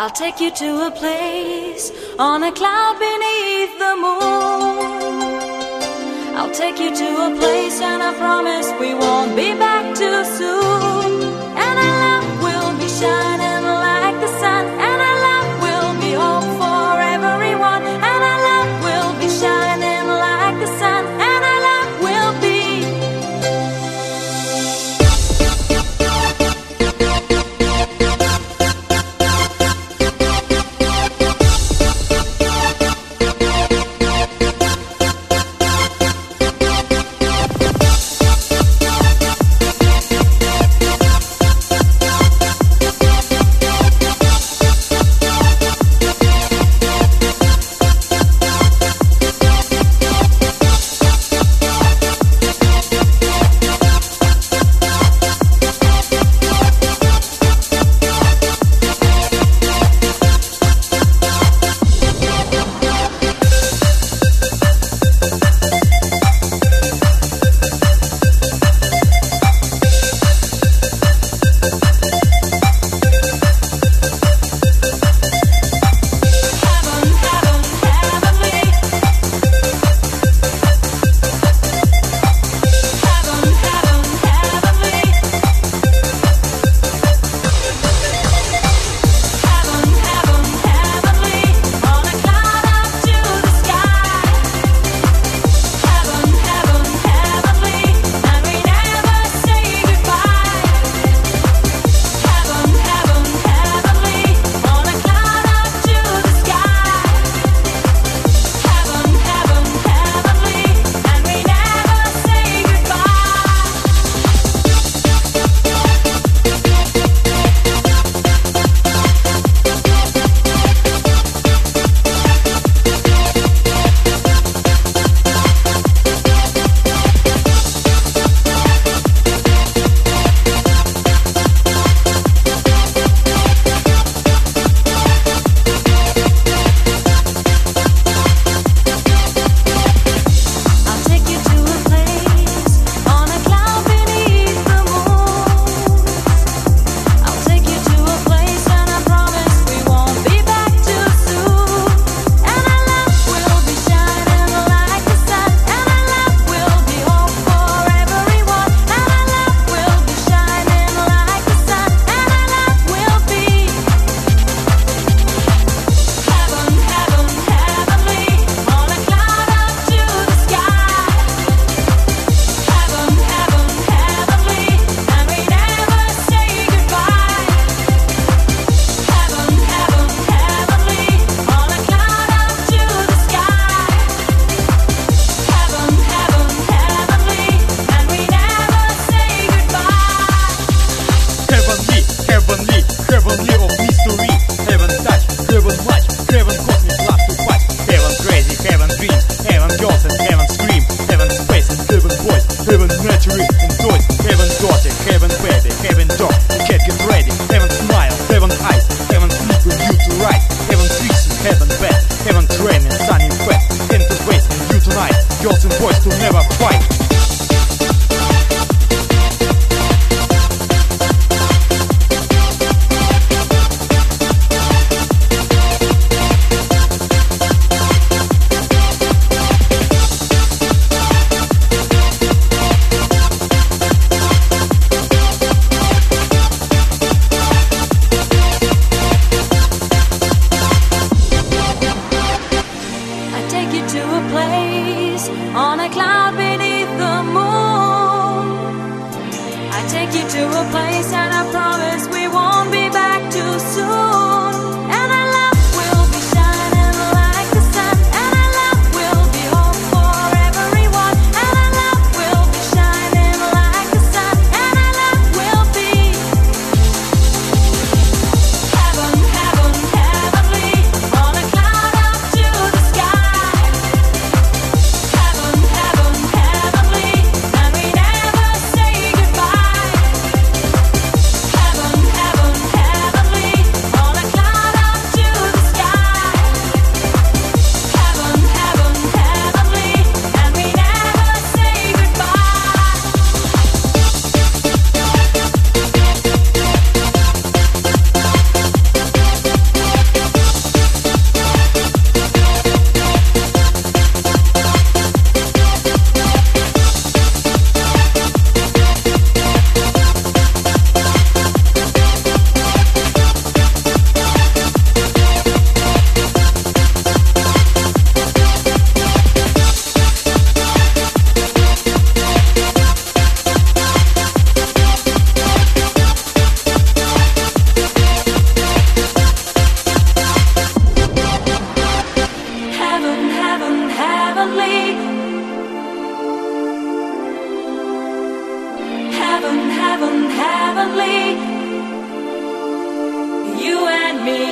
I'll take you to a place on a cloud beneath the moon. I'll take you to a place and I promise we won't be back too soon. And our love will be shining like the sun, and our love will be hope for everyone. And our love will be shining like the sun, and our love will be. heaven, heavenly. Heaven, heaven, heavenly. You and me.